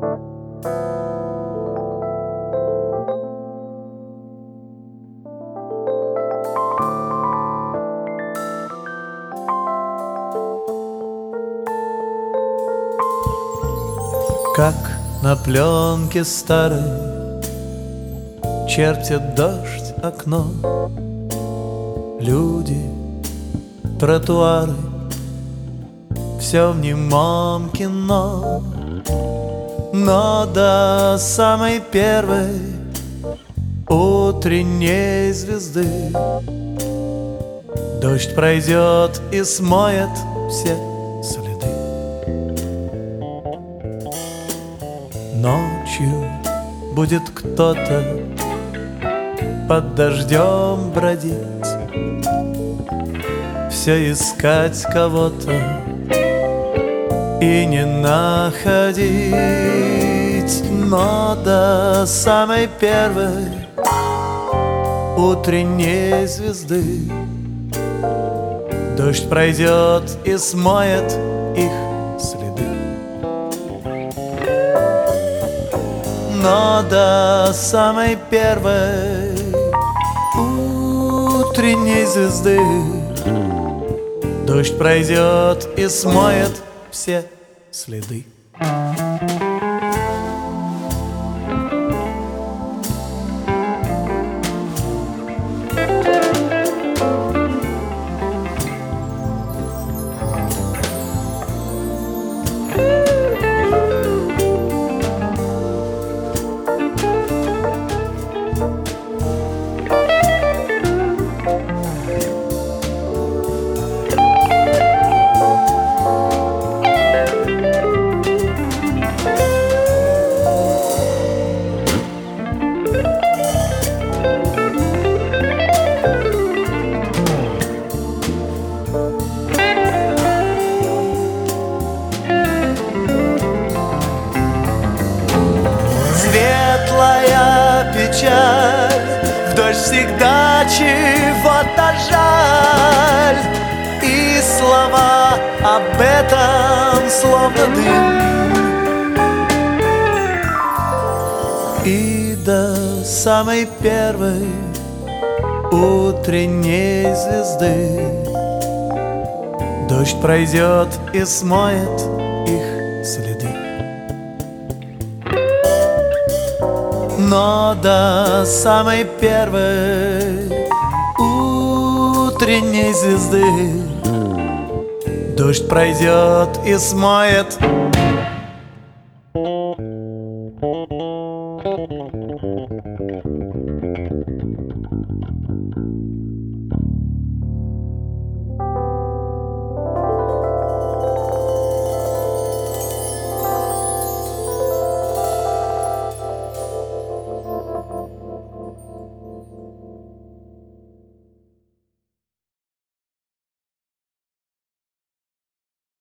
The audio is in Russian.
Как на пленке старой чертит дождь окно, люди, тротуары, все в немом кино. Но до самой первой утренней звезды дождь пройдет и смоет все следы. Ночью будет кто-то под дождем бродить, все искать кого-то и не находить. Но до самой первой утренней звезды дождь пройдет и смоет их следы. Но до самой первой утренней звезды дождь пройдет и смоет все следы. Светлая печаль, в дождь всегда чего-то жаль, и слова об этом словно дым. И до самой первой утренней звезды дождь пройдет и смоет их следы. Но до самой первой утренней звезды дождь пройдет и смоет